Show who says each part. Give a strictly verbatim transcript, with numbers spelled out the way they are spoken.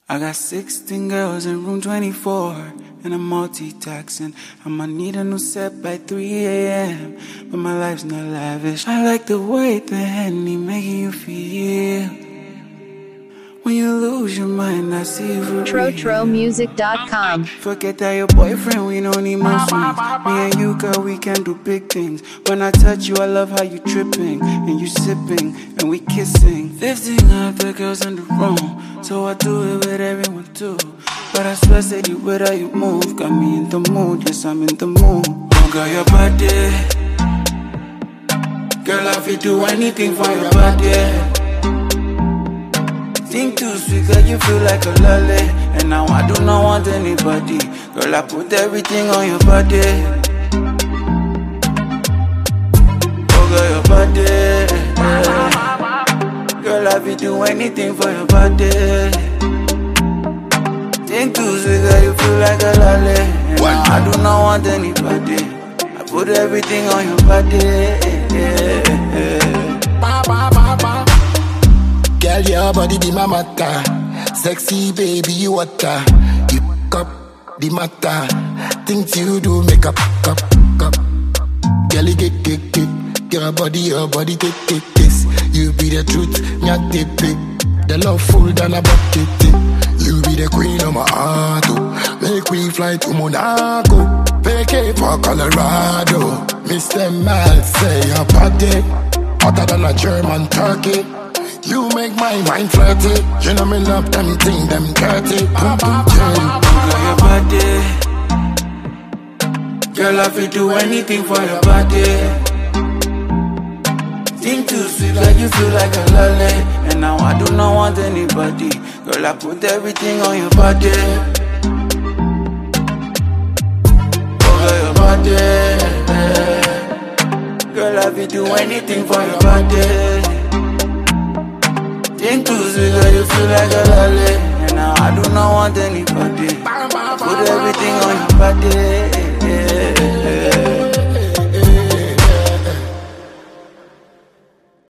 Speaker 1: I got sixteen girls in room twenty-four, and I'm multitasking. I'ma need a new set by three a.m., but my life's not lavish. I like the way the Henny making you feel. When you lose your mind, I see you for
Speaker 2: Tro Tro Music dot com.
Speaker 1: Forget that your boyfriend, we don't need more swings. Me and you, girl, we can do big things. When I touch you, I love how you tripping, and you sipping, and we kissing. Fifteen other girls in the room, so I do it with everyone too. But I swear, steady with how you move, got me in the mood, yes, I'm in the mood. Oh, girl, your body, girl, I feel do anything for your body. Think too sweet, girl, you feel like a lolly. And now I do not want anybody. Girl, I put everything on your body. Oh, girl, your body. Girl, I will do anything for your body. Think too sweet, girl, you feel like a lolly. And now I do not want anybody. I put everything on your body.
Speaker 3: Ba, ba, ba, ba. Girl, your body be my matter. Sexy baby, you water. You cup the matter. Things you do make up, cup, cup. Girl, you get, get, get. Your body, your body, take, take, kiss. You be the truth, not the big. The love full than a bucket. You be the queen of my heart. Oh. Make we fly to Monaco. Vacay for Colorado. Mister Mal say your body hotter than a German turkey. You make my mind flirty. You know me love them thing, them dirty. Boom, boom, boom.
Speaker 1: Girl, your body. Girl, I feel do anything for your body. Think too sweet, like you feel like a lolly. And now I do not want anybody. Girl, I put everything on your body. Oh, girl, your body. Girl, I feel do anything for your body. Think too sweet, girl, you feel like a lolly. And now I do not want anybody. Put everything on your body.